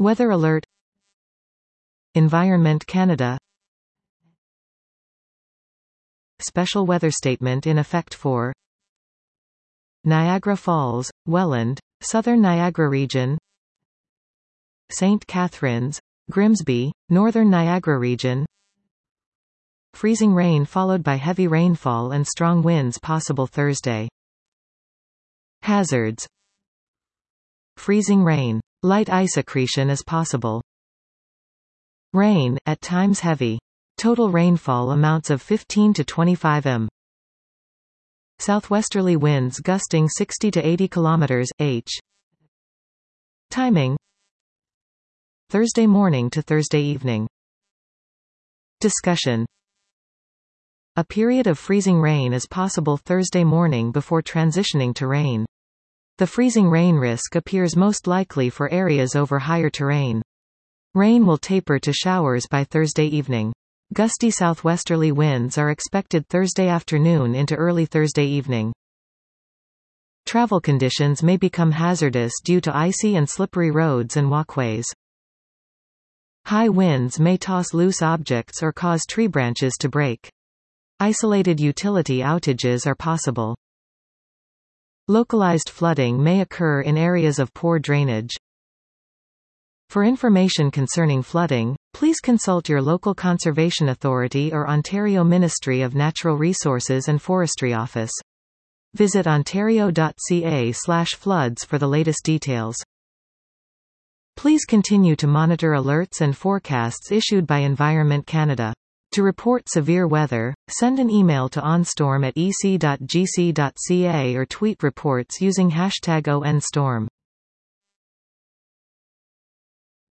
Weather alert. Environment Canada. Special weather statement in effect for Niagara Falls, Welland, Southern Niagara Region, St. Catharines, Grimsby, Northern Niagara Region. Freezing rain followed by heavy rainfall and strong winds possible Thursday. Hazards. Freezing rain. Light ice accretion is possible. Rain, at times heavy. Total rainfall amounts of 15 to 25 m. Southwesterly winds gusting 60 to 80 km/h. Timing. Thursday morning to Thursday evening. Discussion. A period of freezing rain is possible Thursday morning before transitioning to rain. The freezing rain risk appears most likely for areas over higher terrain. Rain will taper to showers by Thursday evening. Gusty southwesterly winds are expected Thursday afternoon into early Thursday evening. Travel conditions may become hazardous due to icy and slippery roads and walkways. High winds may toss loose objects or cause tree branches to break. Isolated utility outages are possible. Localized flooding may occur in areas of poor drainage. For information concerning flooding, please consult your local conservation authority or Ontario Ministry of Natural Resources and Forestry Office. Visit ontario.ca/floods for the latest details. Please continue to monitor alerts and forecasts issued by Environment Canada. To report severe weather, send an email to onstorm@ec.gc.ca or tweet reports using #ONStorm.